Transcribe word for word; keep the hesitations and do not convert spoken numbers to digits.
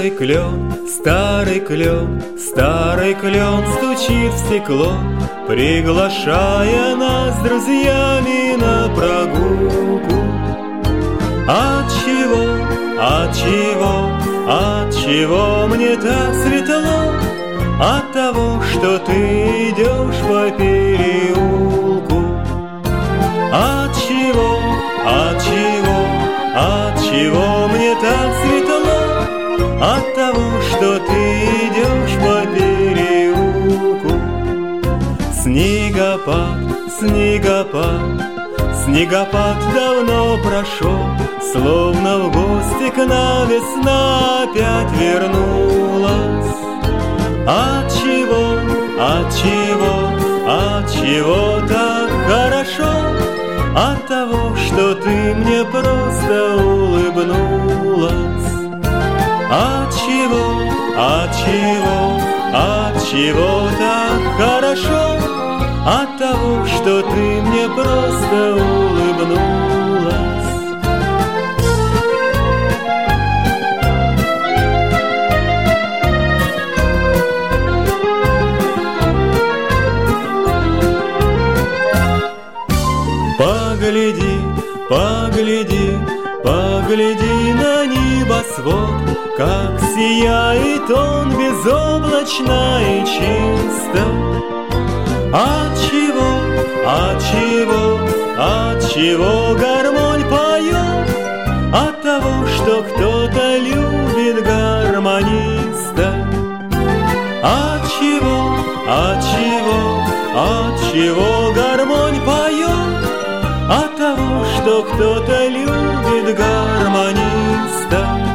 Старый клен, старый клен, старый клен стучит в стекло, приглашая нас с друзьями на прогулку. Отчего, отчего, отчего мне так светло? От того, что ты идешь по переулку. Отчего, отчего, отчего мне так светло? От того, что ты идешь по переулку. Снегопад, снегопад, снегопад давно прошел, словно в гости к нам весна опять вернулась. Отчего, отчего, отчего так хорошо? От того, что ты мне просто улыбнулась. Отчего, отчего, отчего так хорошо? От того, что ты мне просто улыбнулась. Погляди, погляди, погляди на небосвод, как сияет он безоблачно и чисто. Отчего, отчего, отчего гармонь поет? От того, что кто-то любит гармониста. Отчего, отчего, отчего гармонь поет? От того, что кто-то любит гармониста.